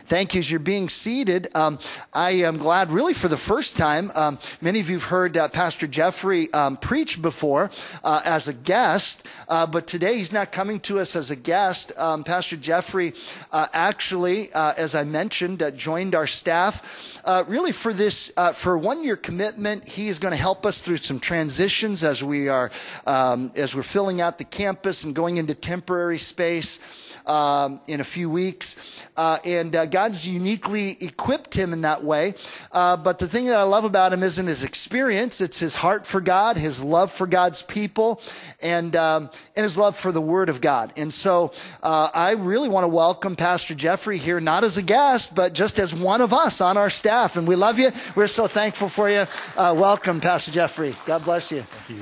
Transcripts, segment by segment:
Thank you. As you're being seated, I am glad, really for the first time, many of you have heard Pastor Jeffrey preach before as a guest, but today he's not coming to us as a guest. Pastor Jeffrey actually, as I mentioned, joined our staff really for this, for a one-year commitment. He is going to help us through some transitions as we're filling out the campus and going into temporary space in a few weeks. And God's uniquely equipped him in that way. But the thing that I love about him isn't his experience. It's his heart for God, his love for God's people, and his love for the Word of God. And so I really want to welcome Pastor Jeffrey here, not as a guest, but just as one of us on our staff. And we love you. We're so thankful for you. Welcome, Pastor Jeffrey. God bless you. Thank you.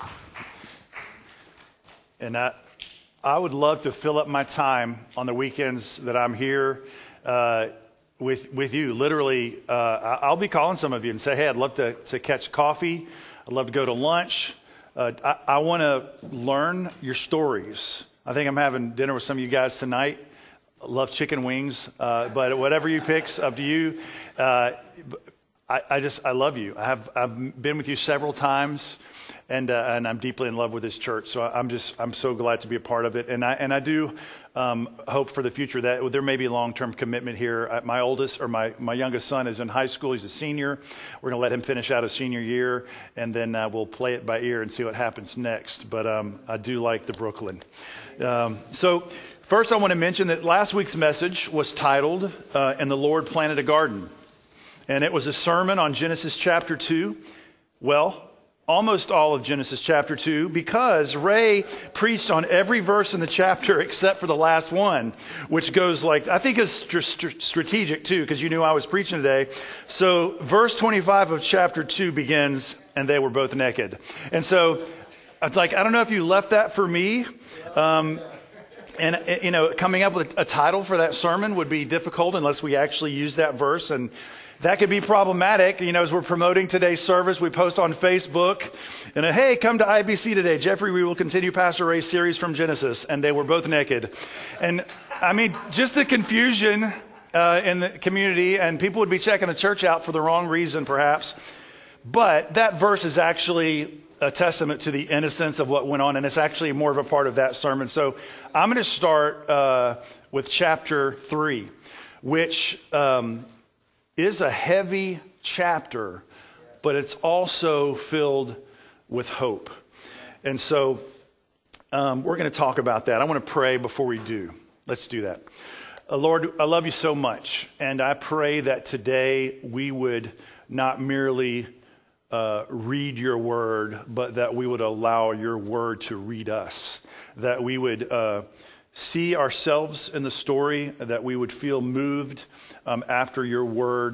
And I would love to fill up my time on the weekends that I'm here with you. Literally, I'll be calling some of you and say, hey, I'd love to catch coffee. I'd love to go to lunch. I want to learn your stories. I think I'm having dinner with some of you guys tonight. I love chicken wings, but whatever you pick's up to you. I love you. I've been with you several times. And I'm deeply in love with this church, so I'm so glad to be a part of it. And I do hope for the future that there may be a long-term commitment here. My youngest son is in high school. He's a senior. We're going to let him finish out his senior year, and then we'll play it by ear and see what happens next. But I do like the Brooklyn. So first, I want to mention that last week's message was titled "And the Lord Planted a Garden," and it was a sermon on Genesis chapter 2. Well, almost all of Genesis chapter 2, because Ray preached on every verse in the chapter except for the last one, which goes like, I think is strategic too, because you knew I was preaching today. So verse 25 of chapter 2 begins, and they were both naked. And so it's like, I don't know if you left that for me. And, coming up with a title for that sermon would be difficult unless we actually use that verse. And that could be problematic. As we're promoting today's service, we post on Facebook, and hey, come to IBC today. Jeffrey, we will continue Pastor Ray's series from Genesis, and they were both naked. And I mean, just the confusion in the community, and people would be checking the church out for the wrong reason, perhaps. But that verse is actually a testament to the innocence of what went on, and it's actually more of a part of that sermon. So I'm going to start with chapter 3, which is a heavy chapter, but it's also filled with hope. And so we're going to talk about that. I want to pray before we do. Let's do that. Lord, I love you so much, and I pray that today we would not merely read your word, but that we would allow your word to read us, that we would see ourselves in the story, that we would feel moved after your word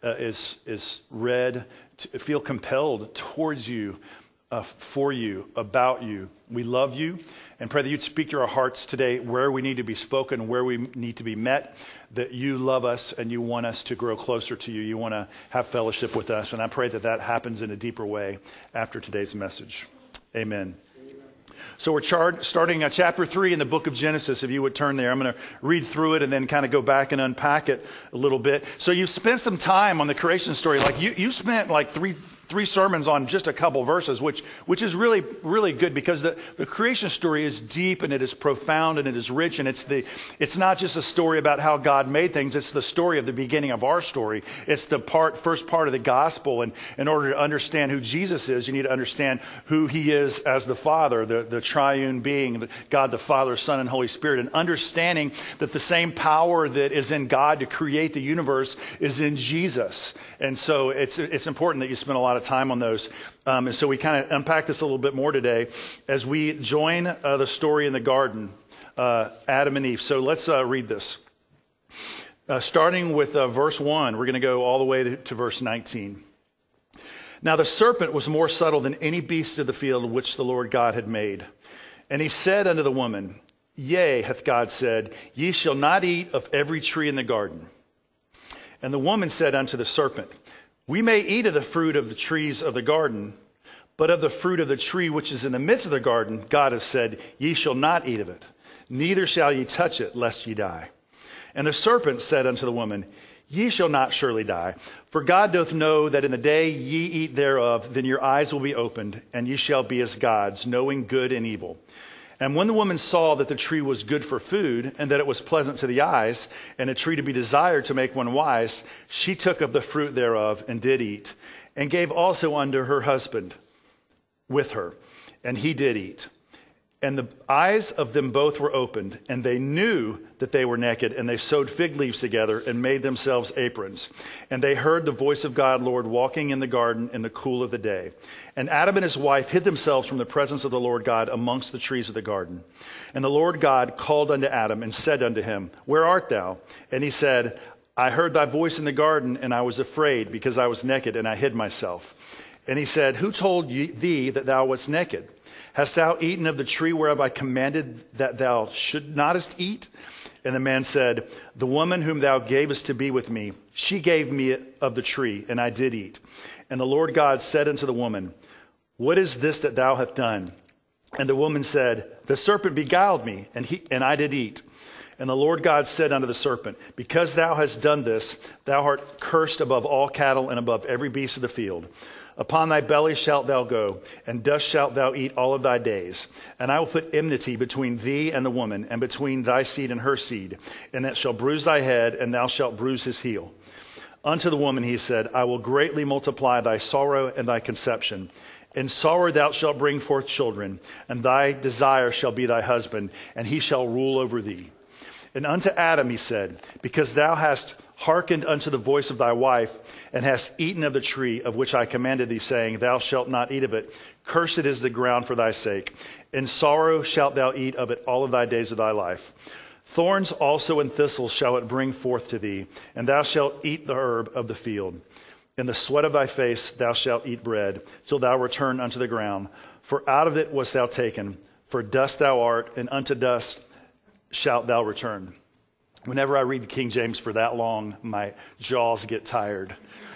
is read, to feel compelled towards you, for you, about you. We love you and pray that you'd speak to our hearts today where we need to be spoken, where we need to be met, that you love us and you want us to grow closer to you. You want to have fellowship with us. And I pray that that happens in a deeper way after today's message. Amen. So we're starting chapter 3 in the book of Genesis. If you would turn there, I'm going to read through it and then kind of go back and unpack it a little bit. So you've spent some time on the creation story. Like you spent like three sermons on just a couple verses, which is really, really good, because the creation story is deep and it is profound and it is rich, and it's not just a story about how God made things. It's the story of the beginning of our story. It's the first part of the gospel. And in order to understand who Jesus is, you need to understand who he is as the Father, the triune being, God the Father, Son, and Holy Spirit, and understanding that the same power that is in God to create the universe is in Jesus. And so it's important that you spend a lot of time on those. And so we kind of unpack this a little bit more today as we join the story in the garden, Adam and Eve. So let's read this. Starting with verse 1, we're going to go all the way to verse 19. Now the serpent was more subtle than any beast of the field which the Lord God had made. And he said unto the woman, Yea, hath God said, Ye shall not eat of every tree in the garden. And the woman said unto the serpent, We may eat of the fruit of the trees of the garden, but of the fruit of the tree which is in the midst of the garden, God has said, Ye shall not eat of it, neither shall ye touch it, lest ye die. And the serpent said unto the woman, Ye shall not surely die. For God doth know that in the day ye eat thereof, then your eyes will be opened, and ye shall be as gods, knowing good and evil. And when the woman saw that the tree was good for food, and that it was pleasant to the eyes, and a tree to be desired to make one wise, she took of the fruit thereof, and did eat, and gave also unto her husband with her, and he did eat. And the eyes of them both were opened, and they knew that they were naked, and they sewed fig leaves together and made themselves aprons. And they heard the voice of God, Lord, walking in the garden in the cool of the day. And Adam and his wife hid themselves from the presence of the Lord God amongst the trees of the garden. And the Lord God called unto Adam and said unto him, Where art thou? And he said, I heard thy voice in the garden, and I was afraid, because I was naked, and I hid myself. And he said, Who told thee that thou wast naked? Hast thou eaten of the tree whereof I commanded that thou should not eat? And the man said, The woman whom thou gavest to be with me, she gave me of the tree, and I did eat. And the Lord God said unto the woman, What is this that thou hast done? And the woman said, The serpent beguiled me, and I did eat. And the Lord God said unto the serpent, Because thou hast done this, thou art cursed above all cattle and above every beast of the field. Upon thy belly shalt thou go, and dust shalt thou eat all of thy days. And I will put enmity between thee and the woman, and between thy seed and her seed. And it shall bruise thy head, and thou shalt bruise his heel. Unto the woman he said, I will greatly multiply thy sorrow and thy conception. In sorrow thou shalt bring forth children, and thy desire shall be thy husband, and he shall rule over thee. And unto Adam he said, Because thou hast hearkened unto the voice of thy wife, and hast eaten of the tree of which I commanded thee, saying, Thou shalt not eat of it. Cursed is the ground for thy sake. In sorrow shalt thou eat of it all of thy days of thy life. Thorns also and thistles shall it bring forth to thee, and thou shalt eat the herb of the field. In the sweat of thy face thou shalt eat bread, till thou return unto the ground. For out of it wast thou taken, for dust thou art, and unto dust shalt thou return. Whenever I read the King James for that long, my jaws get tired.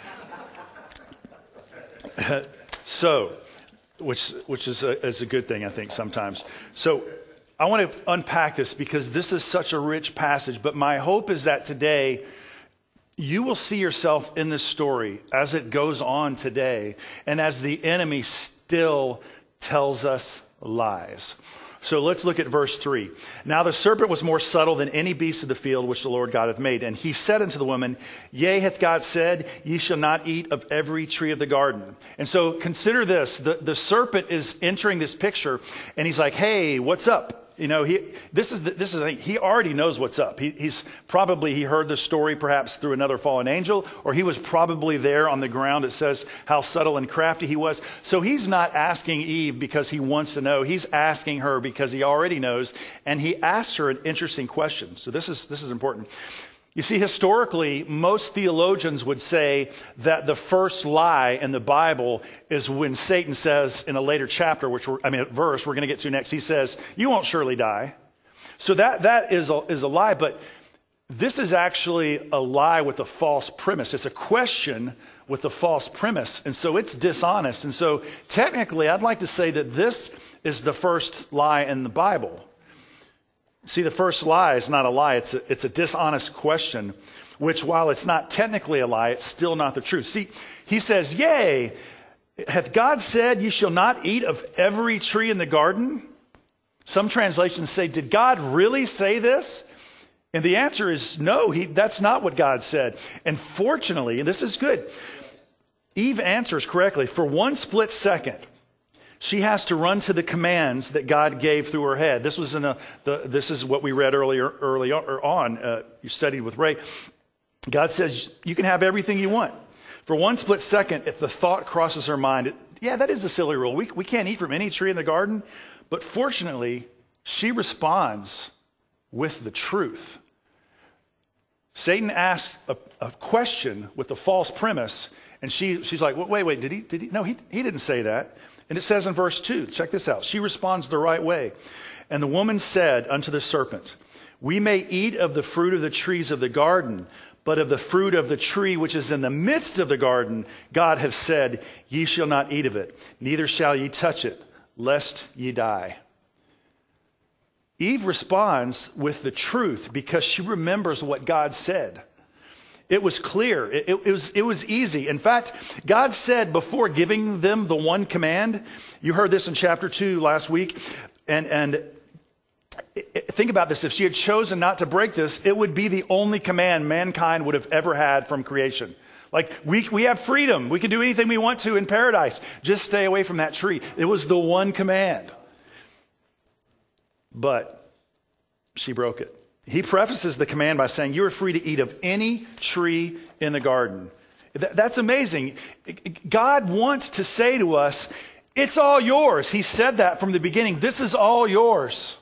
Which is a good thing, I think, sometimes. So I want to unpack this because this is such a rich passage, but my hope is that today you will see yourself in this story as it goes on today, and as the enemy still tells us lies. So let's look at verse 3. Now the serpent was more subtle than any beast of the field which the Lord God hath made. And he said unto the woman, Yea, hath God said, Ye shall not eat of every tree of the garden. And so consider this. The serpent is entering this picture, and he's like, Hey, what's up? You know, this is the thing. He already knows what's up. He heard the story perhaps through another fallen angel, or he was probably there on the ground. It says how subtle and crafty he was. So he's not asking Eve because he wants to know. He's asking her because he already knows, and he asks her an interesting question. So this is important. You see, historically, most theologians would say that the first lie in the Bible is when Satan says in a later chapter, verse we're going to get to next, he says, You won't surely die. So that is a lie, but this is actually a lie with a false premise. It's a question with a false premise, and so it's dishonest. And so technically, I'd like to say that this is the first lie in the Bible. See, the first lie is not a lie. It's a dishonest question, which while it's not technically a lie, it's still not the truth. See, he says, Yea, hath God said, Ye shall not eat of every tree in the garden? Some translations say, Did God really say this? And the answer is no, that's not what God said. And fortunately, and this is good, Eve answers correctly. For one split second, she has to run to the commands that God gave through her head. This was this is what we read early on. You studied with Ray. God says you can have everything you want. For one split second, if the thought crosses her mind, that is a silly rule. We can't eat from any tree in the garden. But fortunately, she responds with the truth. Satan asked a question with a false premise, and she's like, wait, did he? No, he didn't say that. And it says in verse 2, check this out. She responds the right way. And the woman said unto the serpent, We may eat of the fruit of the trees of the garden, but of the fruit of the tree which is in the midst of the garden, God hath said, Ye shall not eat of it, neither shall ye touch it, lest ye die. Eve responds with the truth because she remembers what God said. It was clear. It was easy. In fact, God said before giving them the one command, you heard this in chapter 2 last week, and think about this. If she had chosen not to break this, it would be the only command mankind would have ever had from creation. Like, we have freedom. We can do anything we want to in paradise. Just stay away from that tree. It was the one command. But she broke it. He prefaces the command by saying, you are free to eat of any tree in the garden. That's amazing. God wants to say to us, it's all yours. He said that from the beginning. This is all yours.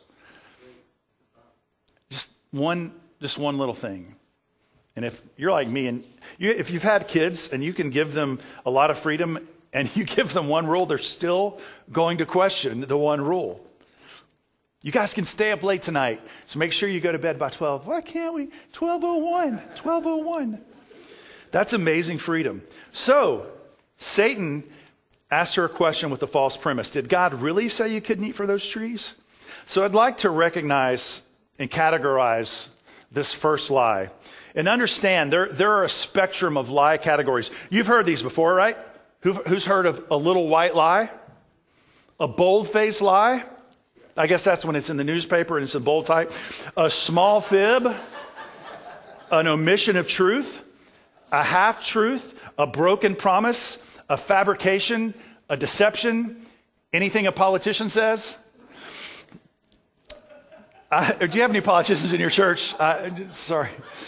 Just one little thing. And if you're like me, and if you've had kids and you can give them a lot of freedom and you give them one rule, they're still going to question the one rule. You guys can stay up late tonight, so make sure you go to bed by 12. Why can't we? 12:01. That's amazing freedom. So, Satan asked her a question with a false premise. Did God really say you couldn't eat from those trees? So I'd like to recognize and categorize this first lie. And understand, there are a spectrum of lie categories. You've heard these before, right? Who's heard of a little white lie? A bold-faced lie? I guess that's when it's in the newspaper and it's in bold type. A small fib, an omission of truth, a half-truth, a broken promise, a fabrication, a deception, anything a politician says. Do you have any politicians in your church? Sorry.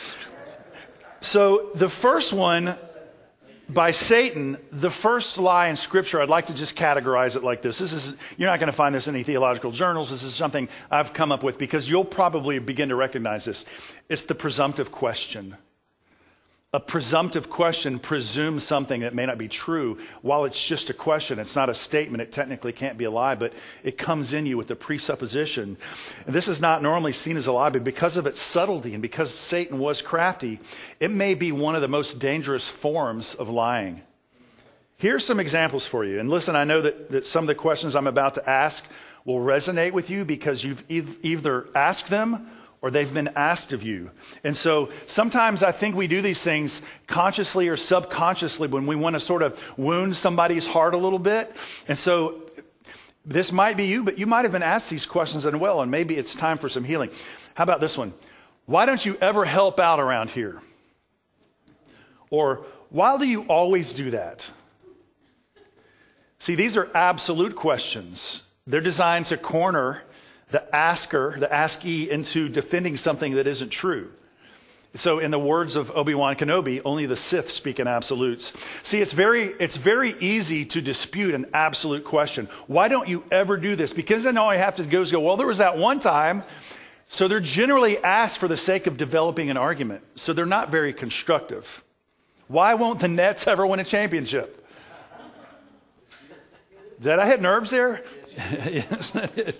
So the first one, by Satan, the first lie in Scripture, I'd like to just categorize it like this. You're not going to find this in any theological journals. This is something I've come up with because you'll probably begin to recognize this. It's the presumptive question. A presumptive question presumes something that may not be true. While it's just a question, it's not a statement. It technically can't be a lie, but it comes in you with the presupposition. And this is not normally seen as a lie, but because of its subtlety and because Satan was crafty, it may be one of the most dangerous forms of lying. Here's some examples for you. And listen, I know that some of the questions I'm about to ask will resonate with you because you've either asked them or they've been asked of you. And so sometimes I think we do these things consciously or subconsciously when we want to sort of wound somebody's heart a little bit. And so this might be you, but you might have been asked these questions as well, and maybe it's time for some healing. How about this one? Why don't you ever help out around here? Or why do you always do that? See, these are absolute questions. They're designed to corner the asker, the askee, into defending something that isn't true. So in the words of Obi-Wan Kenobi, only the Sith speak in absolutes. See, it's very easy to dispute an absolute question. Why don't you ever do this? Because then all you have to do is go, well, there was that one time. So they're generally asked for the sake of developing an argument. So they're not very constructive. Why won't the Nets ever win a championship? Did I hit nerves there? Yes.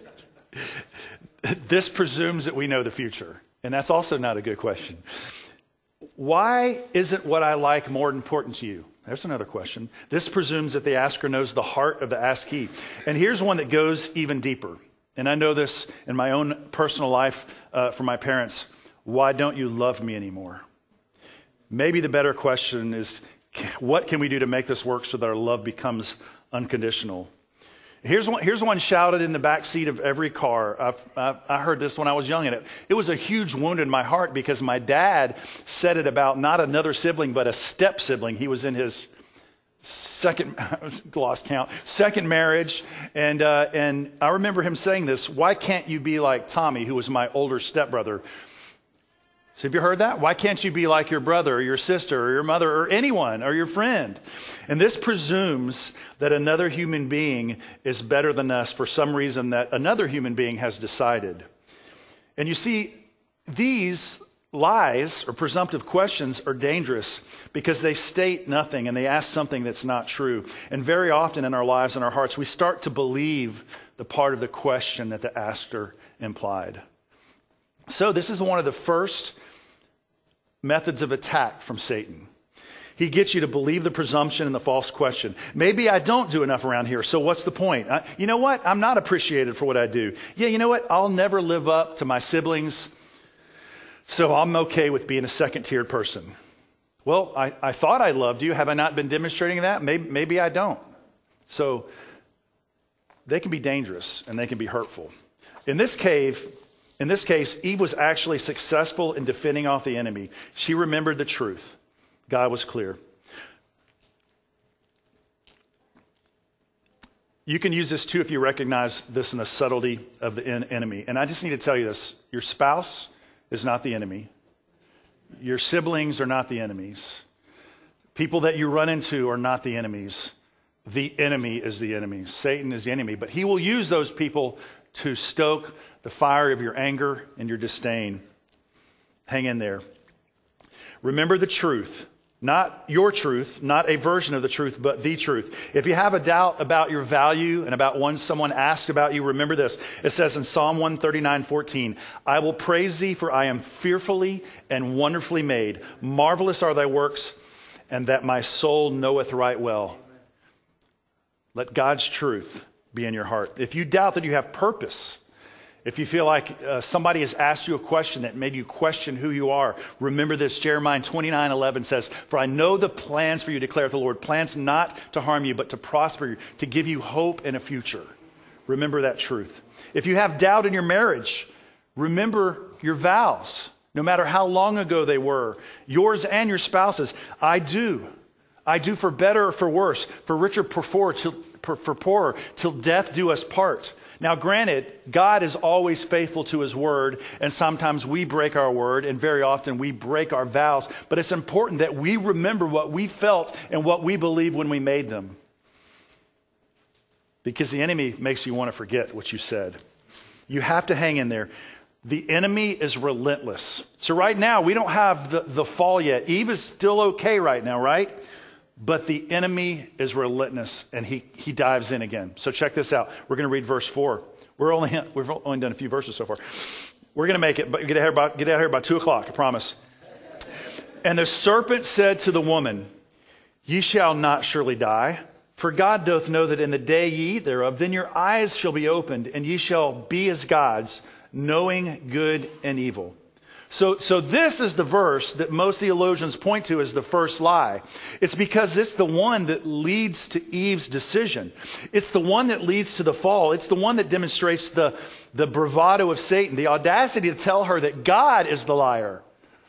This presumes that we know the future, and that's also not a good question. Why isn't what I like more important to you? There's another question. This presumes that the asker knows the heart of the askee. And here's one that goes even deeper. And I know this in my own personal life from my parents. Why don't you love me anymore? Maybe the better question is, what can we do to make this work so that our love becomes unconditional? Here's one shouted in the back seat of every car. I heard this when I was young, and it was a huge wound in my heart because my dad said it about not another sibling, but a step sibling. He was in his second marriage, and I remember him saying this. Why can't you be like Tommy, who was my older stepbrother? So have you heard that? Why can't you be like your brother or your sister or your mother or anyone or your friend? And this presumes that another human being is better than us for some reason that another human being has decided. And you see, these lies or presumptive questions are dangerous because they state nothing and they ask something that's not true. And very often in our lives and our hearts, we start to believe the part of the question that the asker implied. So this is one of the first methods of attack from Satan. He gets you to believe the presumption and the false question. Maybe I don't do enough around here, so what's the point? You know what? I'm not appreciated for what I do. Yeah, you know what? I'll never live up to my siblings, so I'm okay with being a second-tiered person. Well, I thought I loved you. Have I not been demonstrating that? Maybe I don't. So they can be dangerous and they can be hurtful. In this case, Eve was actually successful in defending off the enemy. She remembered the truth. God was clear. You can use this too if you recognize this in the subtlety of the enemy. And I just need to tell you this. Your spouse is not the enemy. Your siblings are not the enemies. People that you run into are not the enemies. The enemy is the enemy. Satan is the enemy. But he will use those people to stoke the fire of your anger and your disdain. Hang in there. Remember the truth. Not your truth, not a version of the truth, but the truth. If you have a doubt about your value and about when someone asked about you, remember this. It says in Psalm 139:14, I will praise thee, for I am fearfully and wonderfully made. Marvelous are thy works, and that my soul knoweth right well. Let God's truth be in your heart. If you doubt that you have purpose, if you feel like somebody has asked you a question that made you question who you are, remember this. Jeremiah 29:11 says, for I know the plans for you, declareth the Lord, plans not to harm you, but to prosper you, to give you hope and a future. Remember that truth. If you have doubt in your marriage, remember your vows, no matter how long ago they were, yours and your spouse's. I do for better or for worse, for richer, for poorer, till death do us part. Now, granted, God is always faithful to his word, and sometimes we break our word, and very often we break our vows. But it's important that we remember what we felt and what we believed when we made them. Because the enemy makes you want to forget what you said. You have to hang in there. The enemy is relentless. So right now, we don't have the fall yet. Eve is still okay right now, right? But the enemy is relentless, and he dives in again. So check this out. We're going to read verse 4. We've only done a few verses so far. We're going to make it, but get out here by 2 o'clock, I promise. And the serpent said to the woman, ye shall not surely die, for God doth know that in the day ye eat thereof, then your eyes shall be opened, and ye shall be as gods, knowing good and evil. So this is the verse that most theologians point to as the first lie. It's because it's the one that leads to Eve's decision. It's the one that leads to the fall. It's the one that demonstrates the bravado of Satan, the audacity to tell her that God is the liar.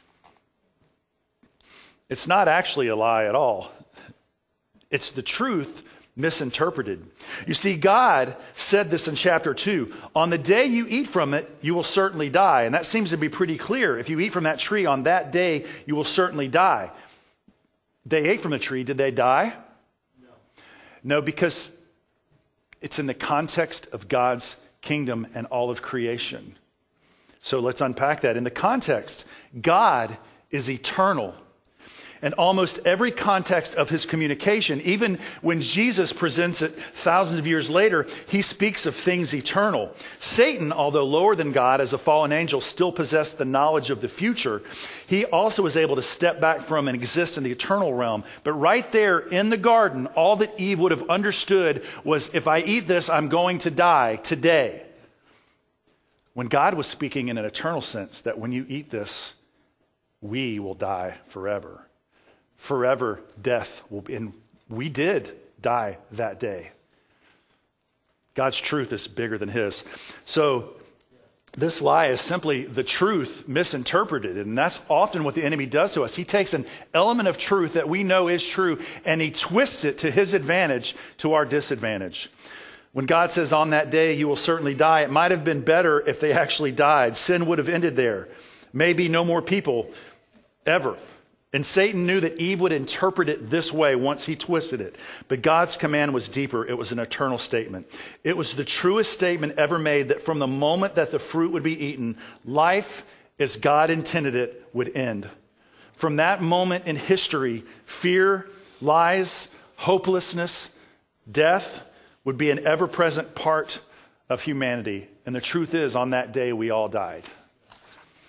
It's not actually a lie at all. It's the truth misinterpreted. You see, God said this in chapter 2. On the day you eat from it, you will certainly die. And that seems to be pretty clear. If you eat from that tree on that day, you will certainly die. They ate from the tree. Did they die? No, because it's in the context of God's kingdom and all of creation. So let's unpack that. In the context, God is eternal. And almost every context of his communication, even when Jesus presents it thousands of years later, he speaks of things eternal. Satan, although lower than God as a fallen angel, still possessed the knowledge of the future. He also was able to step back from and exist in the eternal realm. But right there in the garden, all that Eve would have understood was, if I eat this, I'm going to die today. When God was speaking in an eternal sense, that when you eat this, we will die forever. Forever death will be, and we did die that day. God's truth is bigger than his. So this lie is simply the truth misinterpreted, and that's often what the enemy does to us. He takes an element of truth that we know is true, and he twists it to his advantage, to our disadvantage. When God says, on that day you will certainly die, it might have been better if they actually died. Sin would have ended there. Maybe no more people ever. And Satan knew that Eve would interpret it this way once he twisted it. But God's command was deeper. It was an eternal statement. It was the truest statement ever made, that from the moment that the fruit would be eaten, life as God intended it would end. From that moment in history, fear, lies, hopelessness, death would be an ever-present part of humanity. And the truth is, on that day, we all died.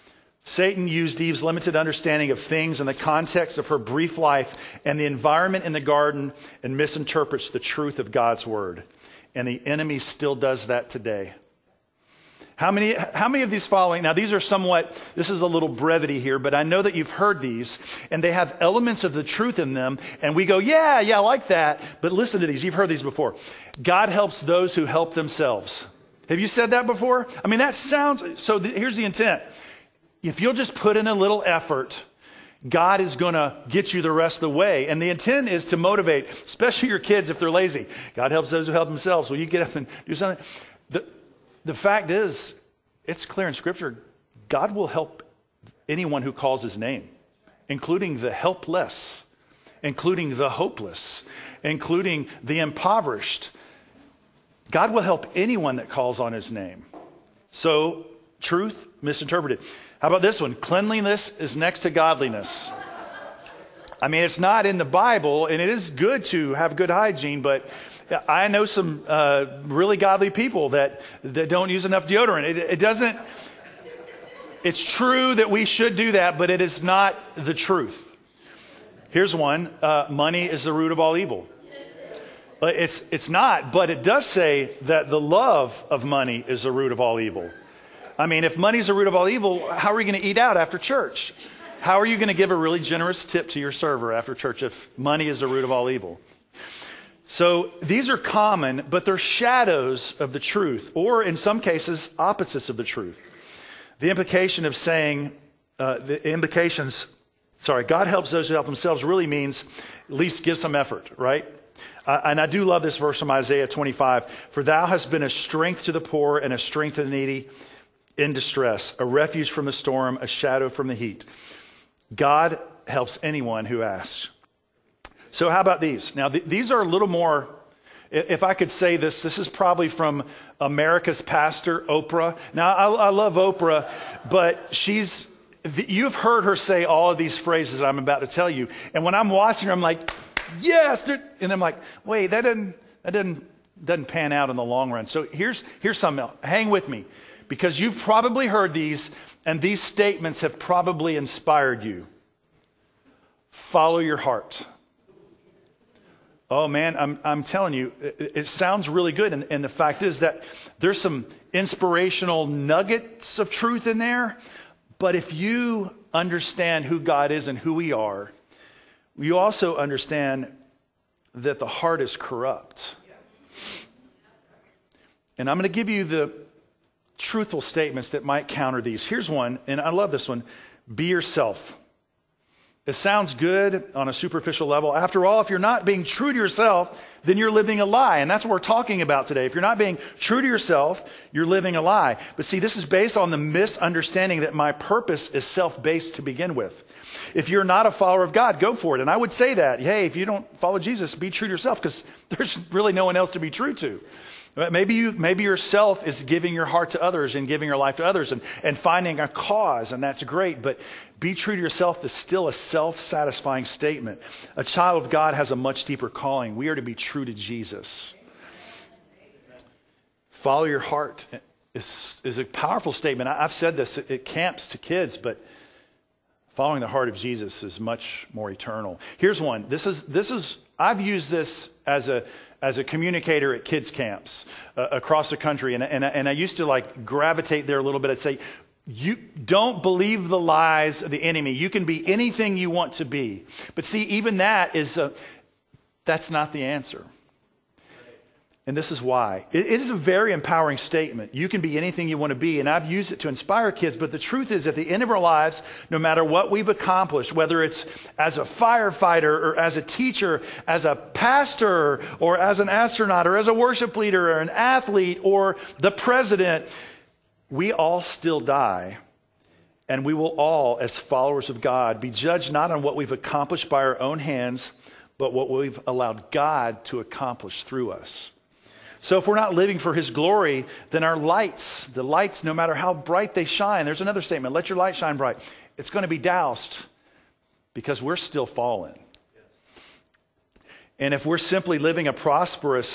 Satan used Eve's limited understanding of things in the context of her brief life and the environment in the garden and misinterprets the truth of God's word. And the enemy still does that today. How many of these following? Now, these are somewhat, this is a little brevity here, but I know that you've heard these, and they have elements of the truth in them, and we go, yeah, I like that. But listen to these. You've heard these before. God helps those who help themselves. Have you said that before? I mean, that sounds, so here's the intent. If you'll just put in a little effort, God is going to get you the rest of the way. And the intent is to motivate, especially your kids if they're lazy. God helps those who help themselves. Will you get up and do something? The fact is, it's clear in Scripture, God will help anyone who calls his name, including the helpless, including the hopeless, including the impoverished. God will help anyone that calls on his name. So, truth misinterpreted. How about this one? Cleanliness is next to godliness. I mean, it's not in the Bible, and it is good to have good hygiene, but I know some really godly people that don't use enough deodorant. It doesn't, it's true that we should do that, but it is not the truth. Here's one, money is the root of all evil. It's not, but it does say that the love of money is the root of all evil. I mean, if money's the root of all evil, how are you going to eat out after church? How are you going to give a really generous tip to your server after church if money is the root of all evil? So these are common, but they're shadows of the truth, or in some cases, opposites of the truth. The implication of saying, God helps those who help themselves really means at least give some effort, right? And I do love this verse from Isaiah 25. For thou hast been a strength to the poor and a strength to the needy in distress, a refuge from the storm, a shadow from the heat. God helps anyone who asks. So how about these? Now, these are a little more, if I could say this, this is probably from America's pastor, Oprah. Now, I love Oprah, but you've heard her say all of these phrases I'm about to tell you. And when I'm watching her, I'm like, yes. And I'm like, wait, that doesn't pan out in the long run. So here's something else. Hang with me, because you've probably heard these, and these statements have probably inspired you. Follow your heart. Oh man, I'm telling you, it sounds really good. And the fact is that there's some inspirational nuggets of truth in there. But if you understand who God is and who we are, you also understand that the heart is corrupt. And I'm going to give you the truthful statements that might counter these. Here's one, and I love this one. Be yourself. It sounds good on a superficial level. After all, if you're not being true to yourself, then you're living a lie. And that's what we're talking about today. If you're not being true to yourself, you're living a lie. But see, this is based on the misunderstanding that my purpose is self-based to begin with. If you're not a follower of God, go for it. And I would say that, hey, if you don't follow Jesus, be true to yourself, because there's really no one else to be true to. Maybe yourself is giving your heart to others and giving your life to others and finding a cause, and that's great. But be true to yourself is still a self-satisfying statement. A child of God has a much deeper calling. We are to be true to Jesus. Follow your heart is a powerful statement. I've said this at camps to kids, but following the heart of Jesus is much more eternal. Here's one. I've used this as a communicator at kids camps across the country. And I used to gravitate there a little bit. I'd say, you don't believe the lies of the enemy. You can be anything you want to be. But see, even that's not the answer. And this is why. It is a very empowering statement. You can be anything you want to be. And I've used it to inspire kids. But the truth is, at the end of our lives, no matter what we've accomplished, whether it's as a firefighter or as a teacher, as a pastor or as an astronaut or as a worship leader or an athlete or the president, we all still die. And we will all, as followers of God, be judged not on what we've accomplished by our own hands, but what we've allowed God to accomplish through us. So if we're not living for his glory, then the lights, no matter how bright they shine, there's another statement, let your light shine bright. It's going to be doused because we're still fallen. And if we're simply living a prosperous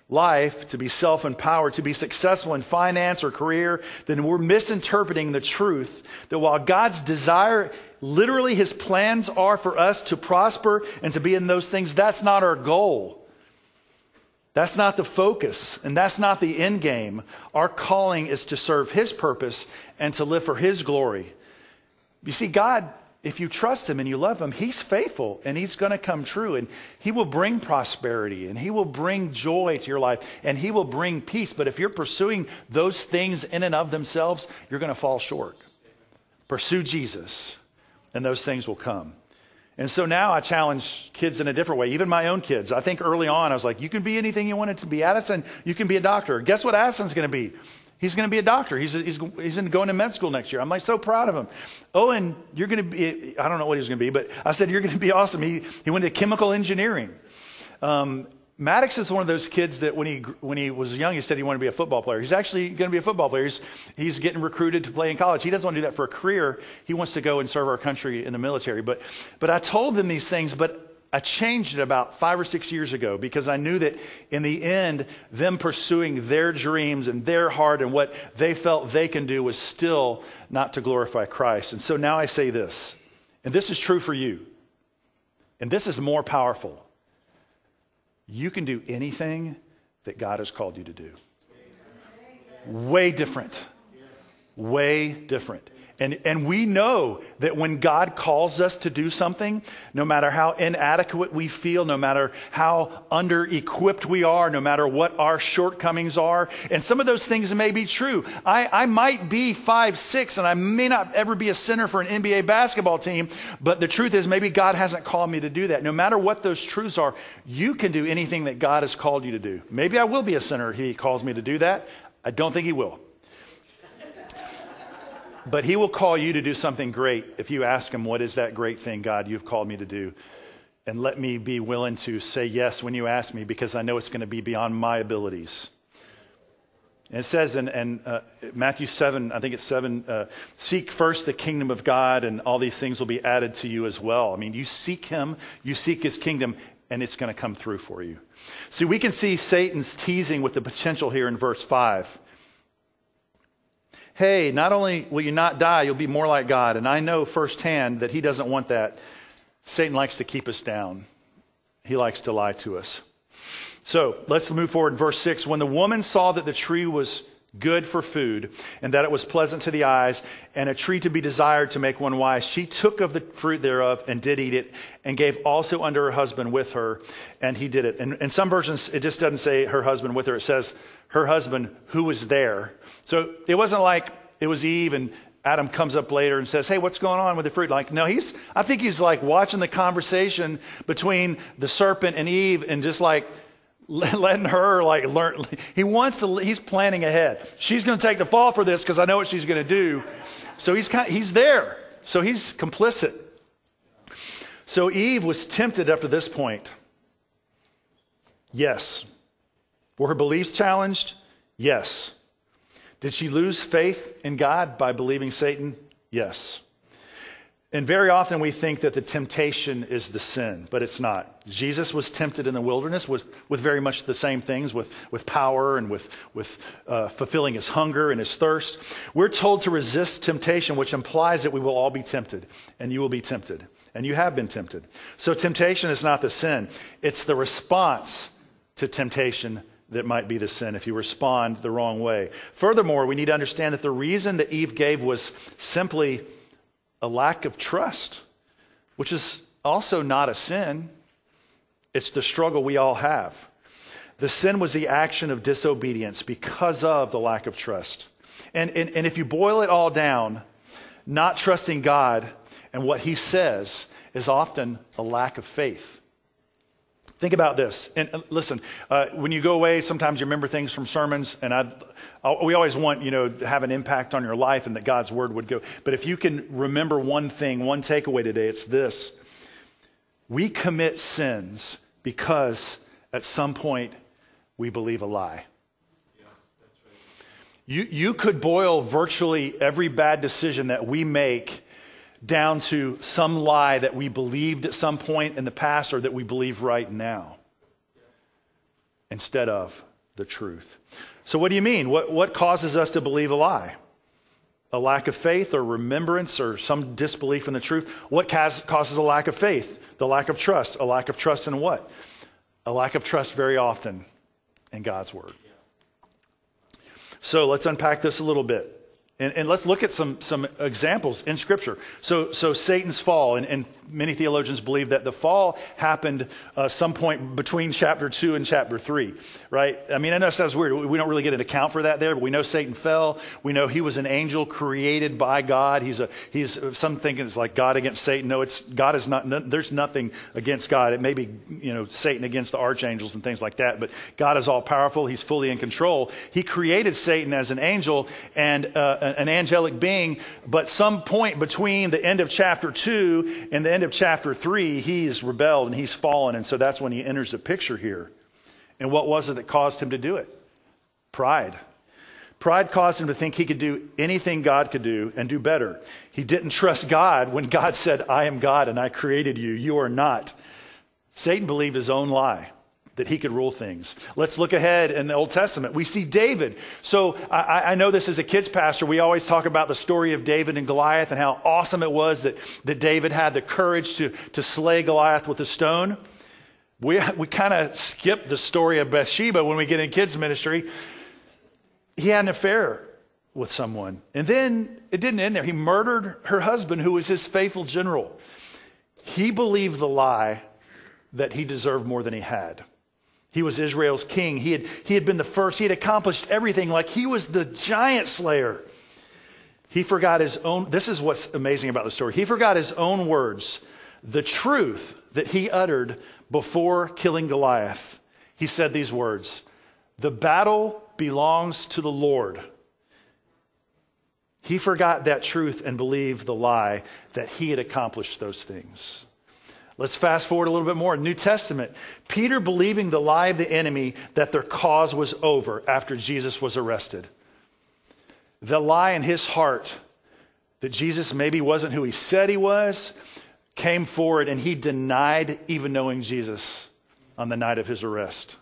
life, to be self-empowered, to be successful in finance or career, then we're misinterpreting the truth that while God's desire, literally his plans are for us to prosper and to be in those things, that's not our goal. That's not the focus, and that's not the end game. Our calling is to serve his purpose and to live for his glory. You see, God, if you trust him and you love him, he's faithful and he's going to come true, and he will bring prosperity and he will bring joy to your life and he will bring peace. But if you're pursuing those things in and of themselves, you're going to fall short. Pursue Jesus and those things will come. And so now I challenge kids in a different way, even my own kids. I think early on I was like, you can be anything you wanted to be. Addison, you can be a doctor. Guess what Addison's going to be? He's going to be a doctor. He's going to med school next year. I'm like so proud of him. Owen, you're going to be, I don't know what he's going to be, but I said, you're going to be awesome. He went to chemical engineering. Maddox is one of those kids that when he was young, he said he wanted to be a football player. He's actually going to be a football player. He's getting recruited to play in college. He doesn't want to do that for a career. He wants to go and serve our country in the military. But I told them these things, but I changed it about 5 or 6 years ago because I knew that in the end, them pursuing their dreams and their heart and what they felt they can do was still not to glorify Christ. And so now I say this, and this is true for you, and this is more powerful. You can do anything that God has called you to do. Way different. Way different. And we know that when God calls us to do something, no matter how inadequate we feel, no matter how under-equipped we are, no matter what our shortcomings are, and some of those things may be true. I might be 5'6", and I may not ever be a center for an NBA basketball team, but the truth is maybe God hasn't called me to do that. No matter what those truths are, you can do anything that God has called you to do. Maybe I will be a center if he calls me to do that. I don't think he will. But he will call you to do something great if you ask him, what is that great thing, God, you've called me to do? And let me be willing to say yes when you ask me, because I know it's going to be beyond my abilities. And it says in Matthew 7, I think it's 7, seek first the kingdom of God and all these things will be added to you as well. I mean, you seek him, you seek his kingdom, and it's going to come through for you. See, we can see Satan's teasing with the potential here in verse 5. Hey, not only will you not die, you'll be more like God. And I know firsthand that he doesn't want that. Satan likes to keep us down. He likes to lie to us. So let's move forward in verse 6. When the woman saw that the tree was good for food and that it was pleasant to the eyes and a tree to be desired to make one wise, she took of the fruit thereof and did eat it and gave also unto her husband with her, and he did it. And in some versions, it just doesn't say her husband with her. It says her husband who was there. So it wasn't like it was Eve and Adam comes up later and says, hey, what's going on with the fruit? Like, no, I think he's like watching the conversation between the serpent and Eve and just like letting her like learn. He's planning ahead. She's going to take the fall for this because I know what she's going to do. So he's there. So he's complicit. So Eve was tempted up to this point. Yes. Were her beliefs challenged? Yes. Did she lose faith in God by believing Satan? Yes. And very often we think that the temptation is the sin, but it's not. Jesus was tempted in the wilderness with very much the same things, with power and with fulfilling his hunger and his thirst. We're told to resist temptation, which implies that we will all be tempted, and you will be tempted, and you have been tempted. So temptation is not the sin. It's the response to temptation that might be the sin if you respond the wrong way. Furthermore, we need to understand that the reason that Eve gave was simply a lack of trust, which is also not a sin. It's the struggle we all have. The sin was the action of disobedience because of the lack of trust. And if you boil it all down, not trusting God and what he says is often a lack of faith. Think about this. And listen, when you go away, sometimes you remember things from sermons, and we always want, to have an impact on your life and that God's word would go. But if you can remember one thing, one takeaway today, it's this. We commit sins because at some point we believe a lie. Yeah, that's right. You could boil virtually every bad decision that we make down to some lie that we believed at some point in the past or that we believe right now instead of the truth. So what do you mean? What causes us to believe a lie? A lack of faith or remembrance or some disbelief in the truth? What causes a lack of faith? The lack of trust. A lack of trust in what? A lack of trust very often in God's word. So let's unpack this a little bit. And let's look at some examples in Scripture. So Satan's fall, and many theologians believe that the fall happened some point between chapter 2 and chapter 3, right? I mean, I know it sounds weird. We don't really get an account for that there, but we know Satan fell. We know he was an angel created by God. He's some thinking it's like God against Satan. No, God is not. There's nothing against God. It may be Satan against the archangels and things like that, but God is all powerful. He's fully in control. He created Satan as an angel and an angelic being, but some point between the end of chapter 2 and the end of chapter 3, he's rebelled and he's fallen, and so that's when he enters the picture here. And what was it that caused him to do it? Pride. Pride caused him to think he could do anything God could do and do better. He didn't trust God when God said, I am God and I created you. You are not. Satan believed his own lie, that he could rule things. Let's look ahead in the Old Testament. We see David. So I know this as a kids pastor, we always talk about the story of David and Goliath and how awesome it was that David had the courage to slay Goliath with a stone. We kind of skip the story of Bathsheba when we get in kids ministry. He had an affair with someone. And then it didn't end there. He murdered her husband, who was his faithful general. He believed the lie that he deserved more than he had. He was Israel's king. He had been the first. He had accomplished everything. Like he was the giant slayer. He forgot his own. This is what's amazing about the story. He forgot his own words, the truth that he uttered before killing Goliath. He said these words, "The battle belongs to the Lord." He forgot that truth and believed the lie that he had accomplished those things. Let's fast forward a little bit more. New Testament. Peter believing the lie of the enemy that their cause was over after Jesus was arrested. The lie in his heart that Jesus maybe wasn't who he said he was came forward, and he denied even knowing Jesus on the night of his arrest.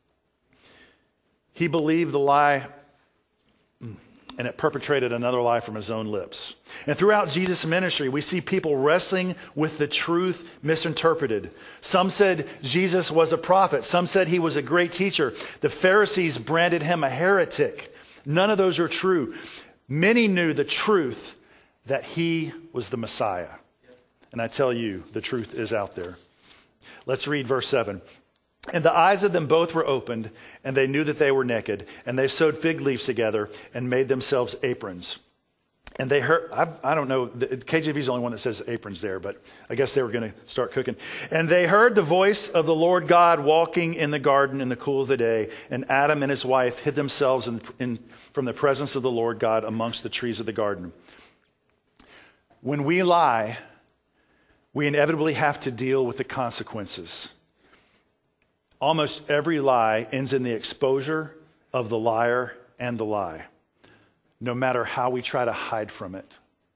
He believed the lie, and it perpetrated another lie from his own lips. And throughout Jesus' ministry, we see people wrestling with the truth misinterpreted. Some said Jesus was a prophet. Some said he was a great teacher. The Pharisees branded him a heretic. None of those are true. Many knew the truth that he was the Messiah. And I tell you, the truth is out there. Let's read verse 7. And the eyes of them both were opened, and they knew that they were naked, and they sewed fig leaves together and made themselves aprons. And they heard, I don't know, the KJV is the only one that says aprons there, but I guess they were going to start cooking. And they heard the voice of the Lord God walking in the garden in the cool of the day, and Adam and his wife hid themselves from the presence of the Lord God amongst the trees of the garden. When we lie, we inevitably have to deal with the consequences. Almost every lie ends in the exposure of the liar and the lie, no matter how we try to hide from it.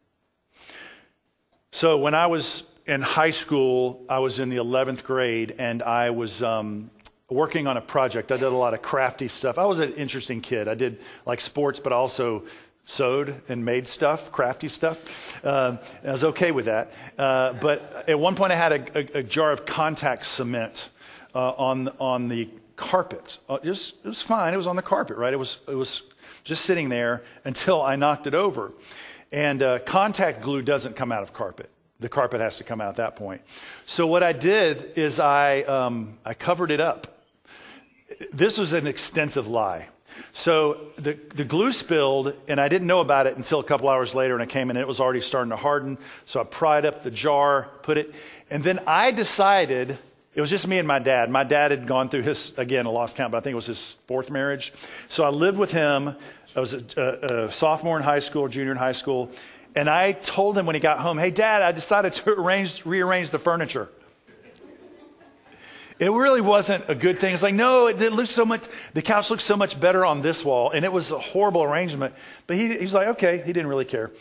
So when I was in high school, I was in the 11th grade, and I was working on a project. I did a lot of crafty stuff. I was an interesting kid. I did like sports, but also sewed and made stuff, crafty stuff. I was okay with that. But at one point I had a jar of contact cement on the carpet. It was fine. It was on the carpet, right? It was just sitting there until I knocked it over. And contact glue doesn't come out of carpet. The carpet has to come out at that point. So what I did is I covered it up. This was an extensive lie. So the glue spilled, and I didn't know about it until a couple hours later, and I came in, and it was already starting to harden. So I pried up the jar, put it, and then I decided, it was just me and my dad. My dad had gone through his, again, a lost count, but I think it was his 4th marriage. So I lived with him. I was a sophomore in high school, junior in high school, and I told him when he got home, "Hey, Dad, I decided to rearrange the furniture." It really wasn't a good thing. It's like, no, it looks so much, the couch looks so much better on this wall. And it was a horrible arrangement. But he's like, okay, he didn't really care.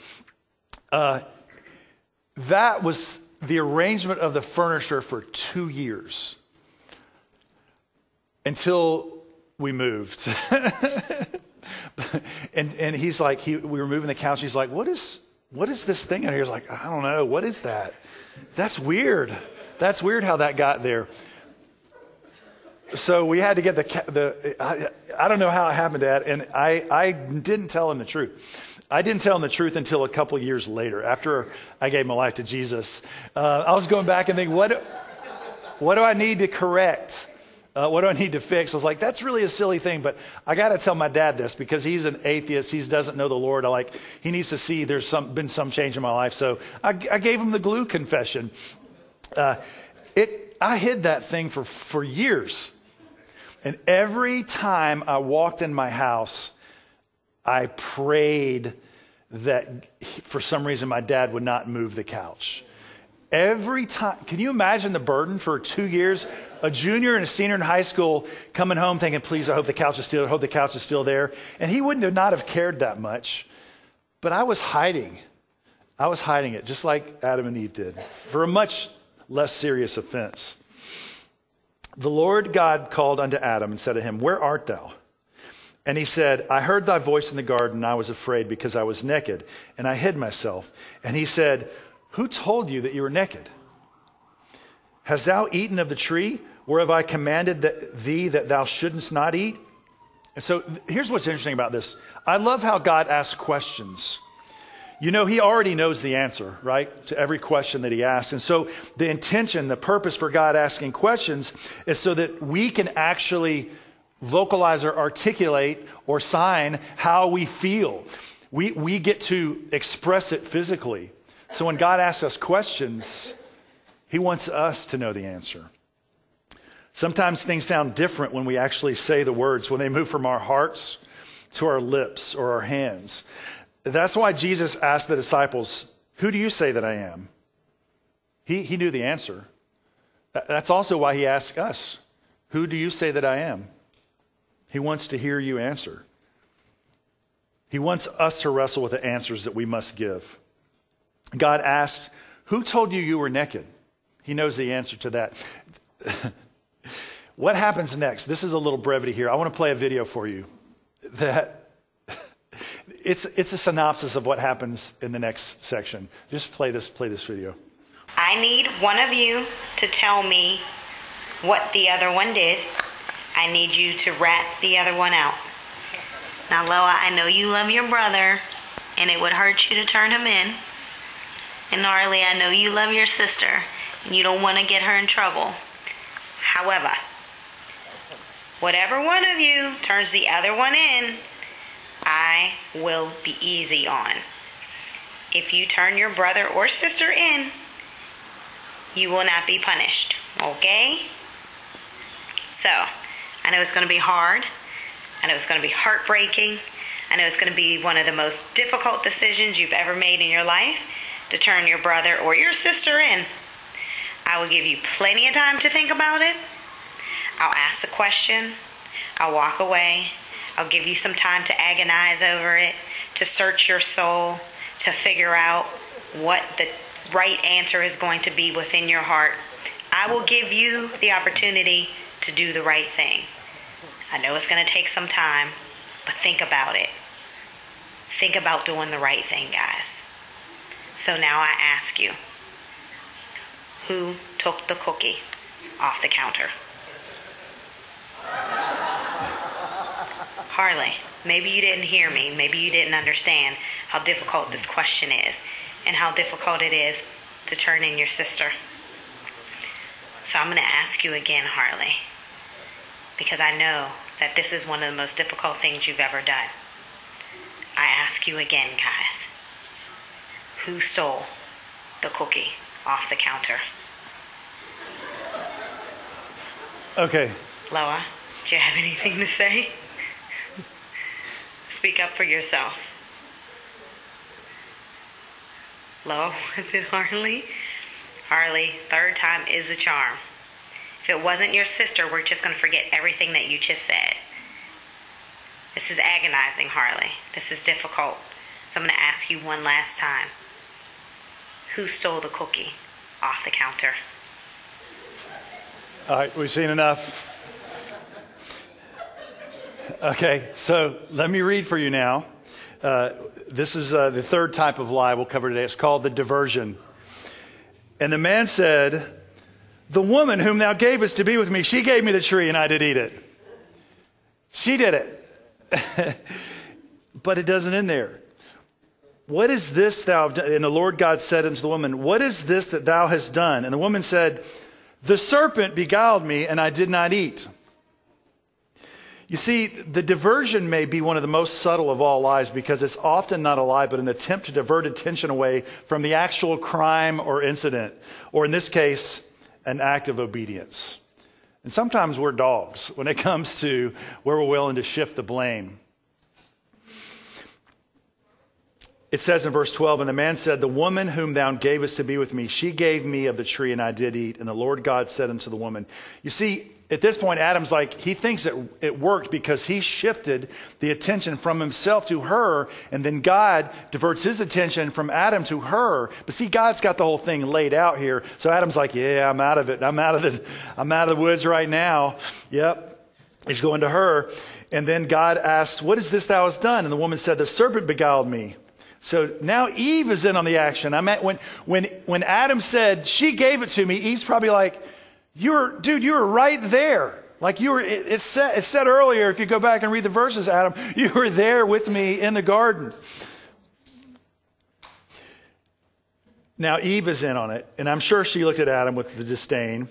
That was the arrangement of the furniture for 2 years. Until we moved. and he's like, we were moving the couch. He's like, what is this thing out here? He's like, I don't know. What is that? That's weird. That's weird how that got there. So we had to get I don't know how it happened, Dad. And I didn't tell him the truth. I didn't tell him the truth until a couple of years later, after I gave my life to Jesus. I was going back and thinking, what do I need to correct? What do I need to fix? I was like, that's really a silly thing, but I got to tell my dad this because he's an atheist. He doesn't know the Lord. He needs to see there's been some change in my life. So I gave him the glue confession. I hid that thing for years. And every time I walked in my house, I prayed that for some reason my dad would not move the couch. Every time. Can you imagine the burden for 2 years? A junior and a senior in high school coming home thinking, please, I hope the couch is still there. I hope the couch is still there. And he wouldn't have not have cared that much. But I was hiding. I was hiding it, just like Adam and Eve did, for a much less serious offense. The Lord God called unto Adam and said to him, where art thou? And he said, I heard thy voice in the garden, and I was afraid because I was naked, and I hid myself. And he said, who told you that you were naked? Hast thou eaten of the tree whereof I commanded thee that thou shouldest not eat? And so here's what's interesting about this. I love how God asks questions. You know, he already knows the answer, right, to every question that he asks. And so the intention, the purpose for God asking questions is so that we can actually vocalize or articulate or sign how we feel. We get to express it physically. So when God asks us questions, he wants us to know the answer. Sometimes things sound different when we actually say the words, when they move from our hearts to our lips or our hands. That's why Jesus asked the disciples, who do you say that I am? He knew the answer. That's also why he asked us, who do you say that I am? He wants to hear you answer. He wants us to wrestle with the answers that we must give. God asked, who told you were naked? He knows the answer to that. What happens next? This is a little brevity here. I want to play a video for you that it's a synopsis of what happens in the next section. Just play this video. I need one of you to tell me what the other one did. I need you to rat the other one out. Now, Loa, I know you love your brother, and it would hurt you to turn him in. And Harley, I know you love your sister, and you don't want to get her in trouble. However, whatever one of you turns the other one in, I will be easy on. If you turn your brother or sister in, you will not be punished, okay? So, I know it's going to be hard. I know it's going to be heartbreaking. I know it's going to be one of the most difficult decisions you've ever made in your life to turn your brother or your sister in. I will give you plenty of time to think about it. I'll ask the question. I'll walk away. I'll give you some time to agonize over it, to search your soul, to figure out what the right answer is going to be within your heart. I will give you the opportunity to do the right thing. I know it's going to take some time, but think about it. Think about doing the right thing, guys. So now I ask you, who took the cookie off the counter? Harley, maybe you didn't hear me. Maybe you didn't understand how difficult this question is and how difficult it is to turn in your sister. So I'm going to ask you again, Harley, because I know that this is one of the most difficult things you've ever done. I ask you again, guys, who stole the cookie off the counter? Okay. Loa, do you have anything to say? Speak up for yourself. Loa, was it Harley? Harley, third time is a charm. If it wasn't your sister, we're just going to forget everything that you just said. This is agonizing, Harley. This is difficult. So I'm going to ask you one last time. Who stole the cookie off the counter? All right, we've seen enough. Okay, so let me read for you now. This is the third type of lie we'll cover today. It's called the diversion. And the man said, the woman whom thou gavest to be with me, she gave me the tree and I did eat it. She did it. But it doesn't end there. What is this thou have done? And the Lord God said unto the woman, what is this that thou hast done? And the woman said, the serpent beguiled me and I did not eat. You see, the diversion may be one of the most subtle of all lies because it's often not a lie, but an attempt to divert attention away from the actual crime or incident, or in this case, an act of obedience. And sometimes we're dogs when it comes to where we're willing to shift the blame. It says in verse 12, and the man said, the woman whom thou gavest to be with me, she gave me of the tree and I did eat. And the Lord God said unto the woman, you see, at this point, Adam's like, he thinks that it worked because he shifted the attention from himself to her, and then God diverts his attention from Adam to her. But see, God's got the whole thing laid out here. So Adam's like, yeah, I'm out of it. I'm out of the woods right now. Yep. He's going to her. And then God asks, what is this thou hast done? And the woman said, the serpent beguiled me. So now Eve is in on the action. I meant when Adam said, she gave it to me, Eve's probably like, you were right there. Like it said earlier, if you go back and read the verses, Adam, you were there with me in the garden. Now Eve is in on it, and I'm sure she looked at Adam with the disdain.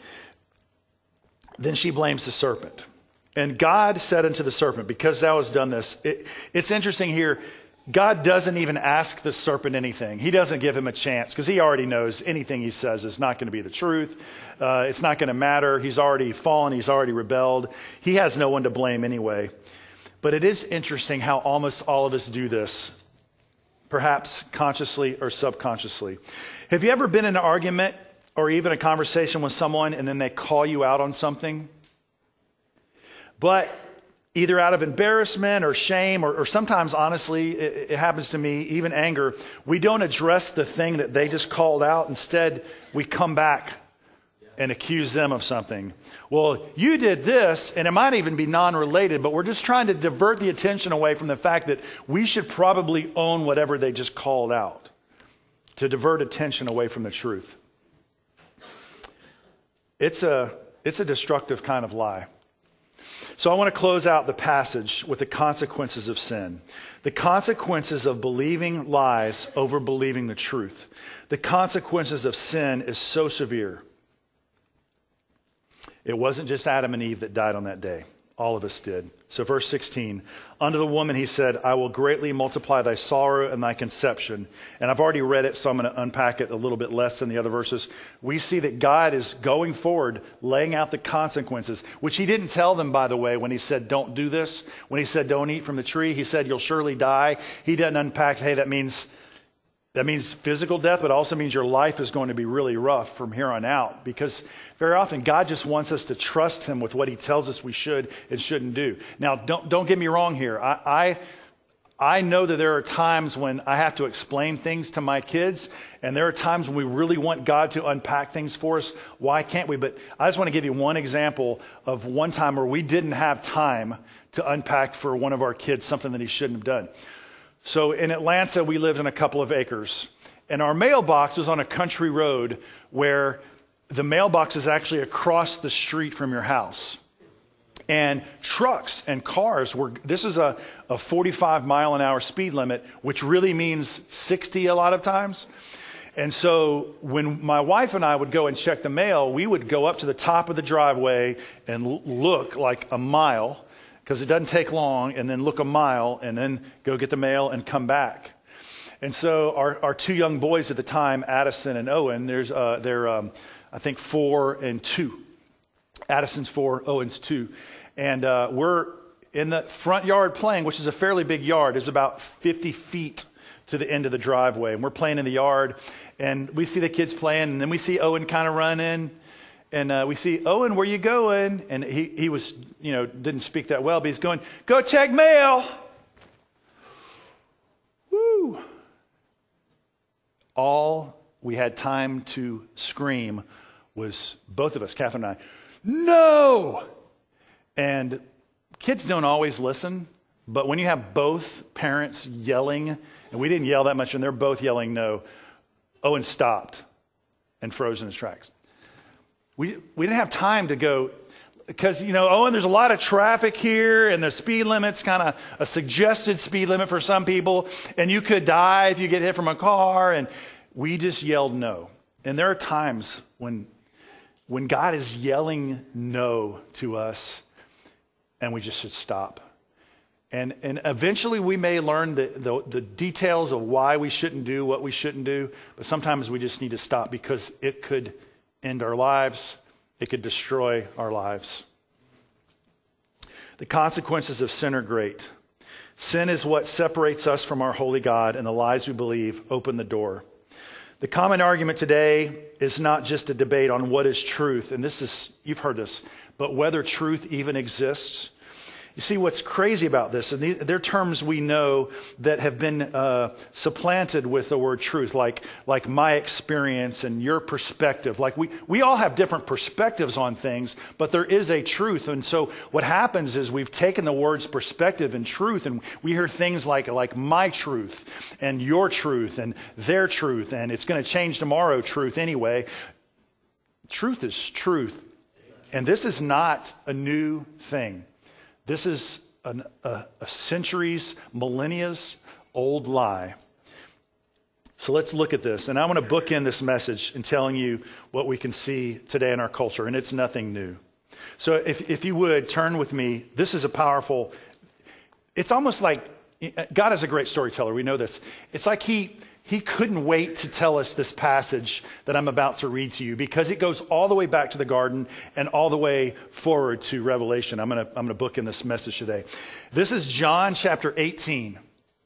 Then she blames the serpent. And God said unto the serpent, because thou hast done this, it's interesting here, God doesn't even ask the serpent anything. He doesn't give him a chance because he already knows anything he says is not going to be the truth. It's not going to matter. He's already fallen. He's already rebelled. He has no one to blame anyway. But it is interesting how almost all of us do this, perhaps consciously or subconsciously. Have you ever been in an argument or even a conversation with someone and then they call you out on something? But either out of embarrassment or shame, or sometimes, honestly, it happens to me, even anger, we don't address the thing that they just called out. Instead, we come back and accuse them of something. Well, you did this, and it might even be non-related, but we're just trying to divert the attention away from the fact that we should probably own whatever they just called out, to divert attention away from the truth. It's a destructive kind of lie. So I want to close out the passage with the consequences of sin. The consequences of believing lies over believing the truth. The consequences of sin is so severe. It wasn't just Adam and Eve that died on that day. All of us did. So verse 16, unto the woman he said, I will greatly multiply thy sorrow and thy conception. And I've already read it, so I'm going to unpack it a little bit less than the other verses. We see that God is going forward, laying out the consequences, which he didn't tell them, by the way, when he said, don't do this. When he said, don't eat from the tree, he said, you'll surely die. He didn't unpack, hey, that means physical death, but also means your life is going to be really rough from here on out. Because very often God just wants us to trust him with what he tells us we should and shouldn't do. Now, don't get me wrong here. I know that there are times when I have to explain things to my kids, and there are times when we really want God to unpack things for us. Why can't we? But I just want to give you one example of one time where we didn't have time to unpack for one of our kids something that he shouldn't have done. So in Atlanta, we lived in a couple of acres, and our mailbox was on a country road where the mailbox is actually across the street from your house. And trucks and cars this is a 45 mile an hour speed limit, which really means 60 a lot of times. And so when my wife and I would go and check the mail, we would go up to the top of the driveway and look like a mile, because it doesn't take long, and then look a mile, and then go get the mail and come back. And so our two young boys at the time, Addison and Owen, they're I think 4 and 2. Addison's 4, Owen's 2. And we're in the front yard playing, which is a fairly big yard. It's about 50 feet to the end of the driveway. And we're playing in the yard, and we see the kids playing, and then we see Owen kind of run in. And we see, Owen, where you going? And he was, didn't speak that well, but he's going, go check mail. Woo. All we had time to scream was both of us, Catherine and I, no! And kids don't always listen, but when you have both parents yelling, and we didn't yell that much, and they're both yelling no, Owen stopped and froze in his tracks. We didn't have time to go, because, Owen, there's a lot of traffic here, and the speed limit's kind of a suggested speed limit for some people, and you could die if you get hit from a car, and we just yelled no. And there are times when God is yelling no to us, and we just should stop. And eventually we may learn the details of why we shouldn't do what we shouldn't do, but sometimes we just need to stop because it could end our lives. It could destroy our lives. The consequences of sin are great. Sin is what separates us from our holy God, and the lies we believe open the door. The common argument today is not just a debate on what is truth, and you've heard this, but whether truth even exists. You see, what's crazy about this, and they're terms we know that have been supplanted with the word truth, like my experience and your perspective. Like we all have different perspectives on things, but there is a truth. And so what happens is we've taken the words perspective and truth, and we hear things like my truth and your truth and their truth, and it's going to change tomorrow truth anyway. Truth is truth. And this is not a new thing. This is a centuries, millennia's old lie. So let's look at this. And I want to bookend this message in telling you what we can see today in our culture. And it's nothing new. So if you would, turn with me. This is a powerful, it's almost like, God is a great storyteller. We know this. It's like he couldn't wait to tell us this passage that I'm about to read to you because it goes all the way back to the garden and all the way forward to Revelation. I'm going to book in this message today. This is John chapter 18,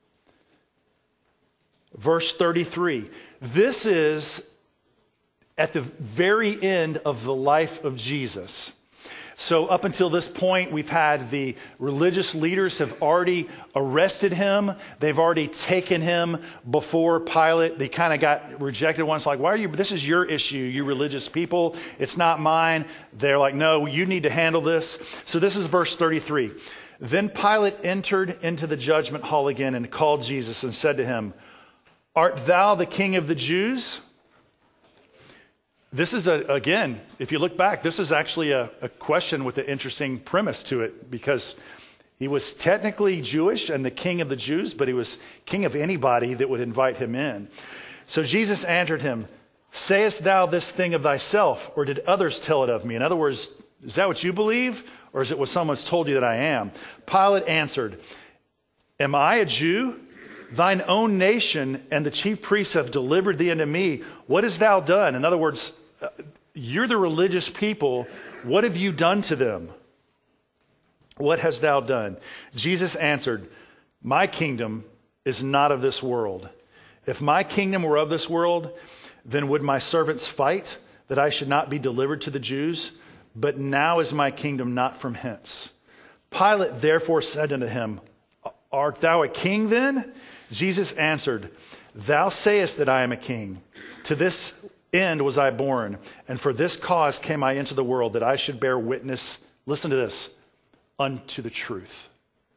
verse 33. This is at the very end of the life of Jesus. So up until this point, we've had the religious leaders have already arrested him. They've already taken him before Pilate. They kind of got rejected once, like, why are you, this is your issue, you religious people. It's not mine. They're like, no, you need to handle this. So this is verse 33. Then Pilate entered into the judgment hall again and called Jesus and said to him, "Art thou the king of the Jews?" This is, again, if you look back, this is actually a question with an interesting premise to it because he was technically Jewish and the king of the Jews, but he was king of anybody that would invite him in. So Jesus answered him, "Sayest thou this thing of thyself, or did others tell it of me?" In other words, is that what you believe, or is it what someone's told you that I am? Pilate answered, "Am I a Jew? Thine own nation and the chief priests have delivered thee unto me. What hast thou done?" In other words, you're the religious people. What have you done to them? What hast thou done? Jesus answered, "My kingdom is not of this world. If my kingdom were of this world, then would my servants fight that I should not be delivered to the Jews? But now is my kingdom not from hence." Pilate therefore said unto him, "Art thou a king then?" Jesus answered, "Thou sayest that I am a king. To this end was I born, and for this cause came I into the world, that I should bear witness," listen to this, "unto the truth.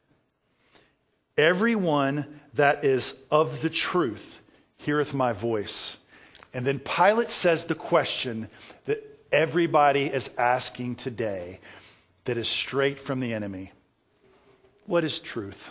Everyone that is of the truth heareth my voice." And then Pilate says the question that everybody is asking today that is straight from the enemy. What is truth?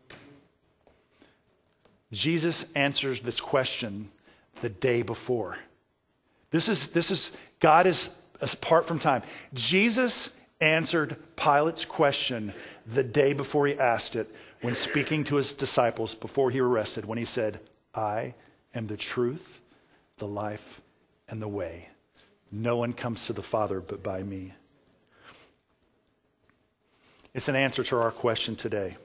Jesus answers this question the day before. This is God is apart from time. Jesus answered Pilate's question the day before he asked it when speaking to his disciples before he arrested, when he said, "I am the truth, the life, and the way. No one comes to the Father but by me." It's an answer to our question today.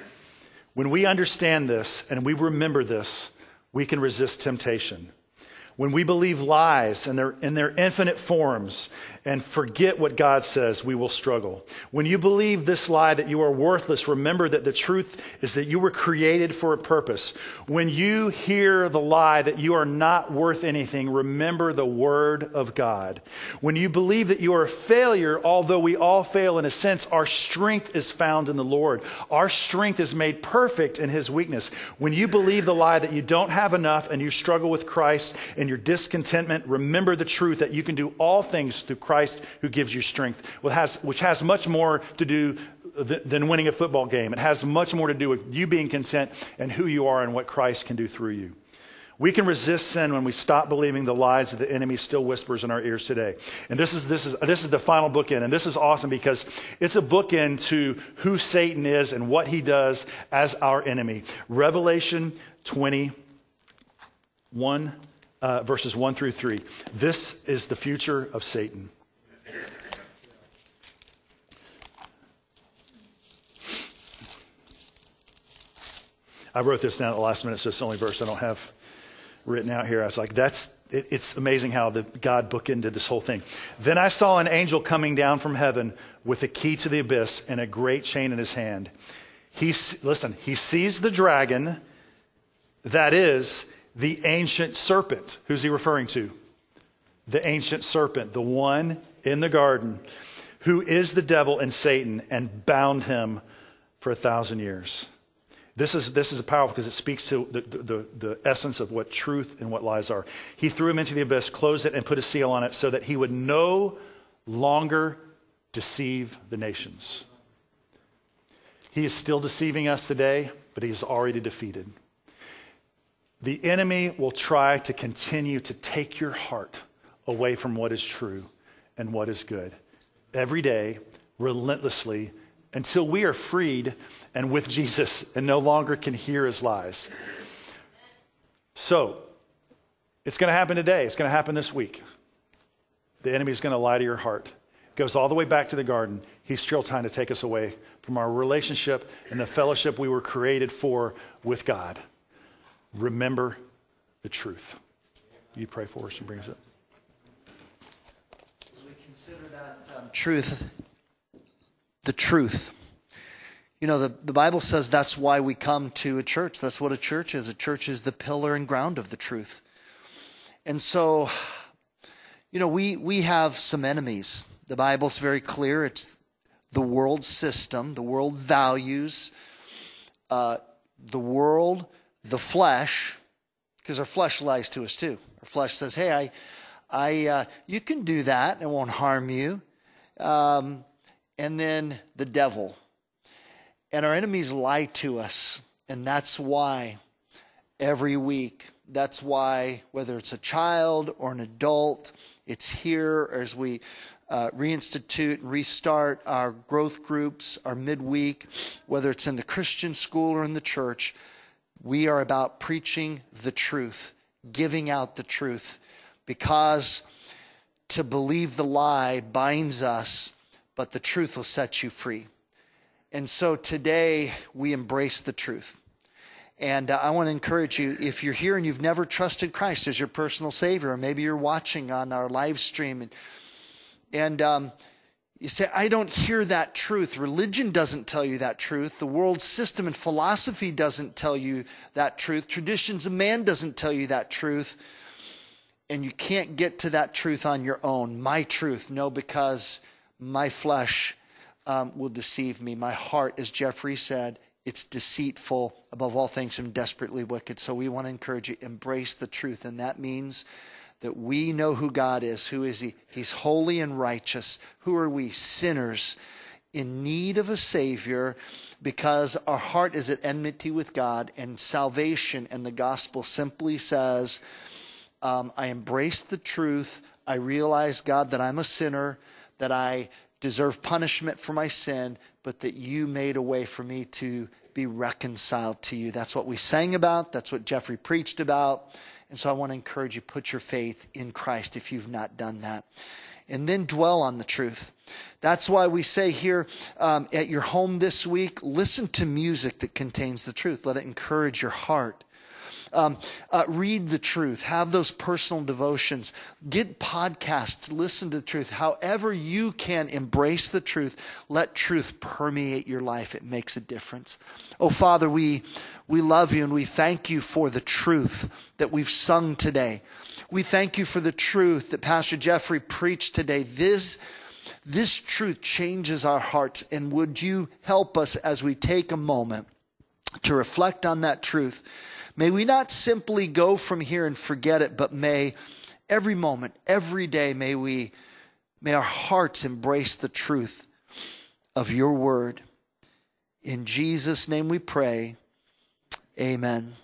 When we understand this and we remember this, we can resist temptation. When we believe lies in their infinite forms and forget what God says, we will struggle. When you believe this lie that you are worthless, remember that the truth is that you were created for a purpose. When you hear the lie that you are not worth anything, remember the word of God. When you believe that you are a failure, although we all fail in a sense, our strength is found in the Lord. Our strength is made perfect in his weakness. When you believe the lie that you don't have enough and you struggle with Christ and your discontentment, remember the truth that you can do all things through Christ who gives you strength, which has much more to do than winning a football game. It has much more to do with you being content and who you are and what Christ can do through you. We can resist sin when we stop believing the lies that the enemy still whispers in our ears today. And this is the final bookend, and this is awesome because it's a bookend to who Satan is and what he does as our enemy. Revelation 21, verses 1 through 3. This is the future of Satan. I wrote this down at the last minute, so it's the only verse I don't have written out here. I was like, it's amazing how God bookended this whole thing. Then I saw an angel coming down from heaven with a key to the abyss and a great chain in his hand. He sees the dragon, that is the ancient serpent. Who's he referring to? The ancient serpent, the one in the garden, who is the devil and Satan, and bound him for 1,000 years. This is powerful because it speaks to the essence of what truth and what lies are. He threw him into the abyss, closed it, and put a seal on it so that he would no longer deceive the nations. He is still deceiving us today, but he's already defeated. The enemy will try to continue to take your heart away from what is true and what is good every day, relentlessly, until we are freed and with Jesus and no longer can hear his lies. So, it's going to happen today. It's going to happen this week. The enemy is going to lie to your heart. It goes all the way back to the garden. He's still trying to take us away from our relationship and the fellowship we were created for with God. Remember the truth. You pray for us and bring us up. As we consider that truth, the truth. You know, the Bible says that's why we come to a church. That's what a church is. A church is the pillar and ground of the truth. And so, you know, we have some enemies. The Bible's very clear. It's the world system, the world values, the world, the flesh, because our flesh lies to us too. Our flesh says, hey, you can do that. It won't harm you. And then the devil. And our enemies lie to us. And that's why every week, that's why whether it's a child or an adult, it's here as we reinstitute and restart our growth groups, our midweek, whether it's in the Christian school or in the church, we are about preaching the truth, giving out the truth, because to believe the lie binds us, but the truth will set you free. And so today we embrace the truth. And I want to encourage you, if you're here and you've never trusted Christ as your personal Savior, or maybe you're watching on our live stream and you say, I don't hear that truth. Religion doesn't tell you that truth. The world system and philosophy doesn't tell you that truth. Traditions of man doesn't tell you that truth. And you can't get to that truth on your own. My truth, no, because my flesh will deceive me. My heart, as Jeffrey said, it's deceitful above all things and desperately wicked. So we want to encourage you, embrace the truth. And that means that we know who God is. Who is he? He's holy and righteous. Who are we? Sinners in need of a Savior, because our heart is at enmity with God, and salvation and the gospel simply says, I embrace the truth. I realize, God, that I'm a sinner, that I deserve punishment for my sin, but that you made a way for me to be reconciled to you. That's what we sang about. That's what Jeffrey preached about. And so I want to encourage you, put your faith in Christ if you've not done that. And then dwell on the truth. That's why we say here at your home this week, listen to music that contains the truth. Let it encourage your heart. read the truth. Have those personal devotions. Get podcasts. Listen to the truth. However you can embrace the truth, let truth permeate your life. It makes a difference. Oh, Father, we love you and we thank you for the truth that we've sung today. We thank you for the truth that Pastor Jeffrey preached today. This truth changes our hearts. And would you help us as we take a moment to reflect on that truth? May we not simply go from here and forget it, but may every moment, every day, may our hearts embrace the truth of your word. In Jesus' name we pray. Amen.